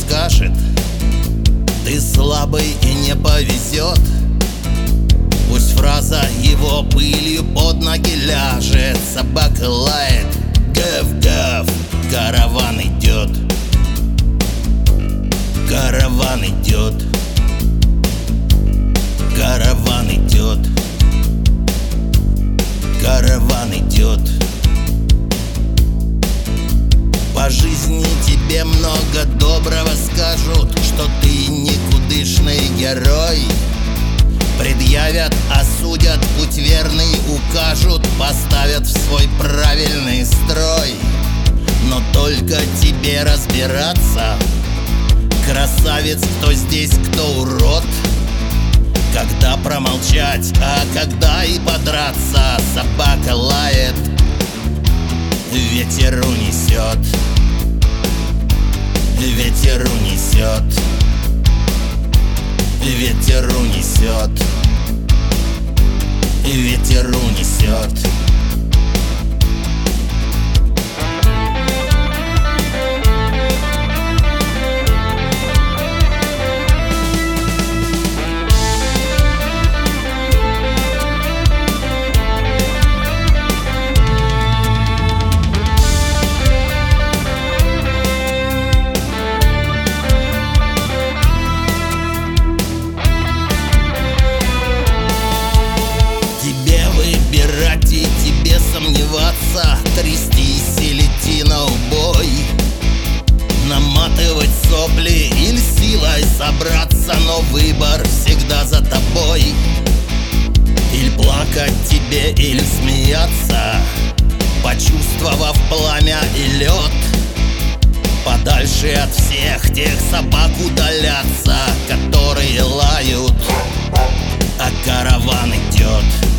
скажет: ты слабый и не повезет. Пусть фраза его пылью под ноги ляжет. Собака лает, гав-гав, караван идет. Караван идет. Караван идет. Караван идет. По жизни тебе много доброго скажут, что ты никудышный герой. Предъявят, осудят, путь верный укажут, поставят в свой правильный строй. Но только тебе разбираться, красавец, кто здесь, кто урод. Когда промолчать, а когда и подраться. Собака лает, ветер унесет. Ветер унесет. Ветер унесет. Ветер унесет. Выбирать и тебе сомневаться, трястись или идти на убой, наматывать сопли или силой собраться, но выбор всегда за тобой. Или плакать тебе, или смеяться, почувствовав пламя и лед. Подальше от всех тех собак удаляться, которые лают, а караван идет.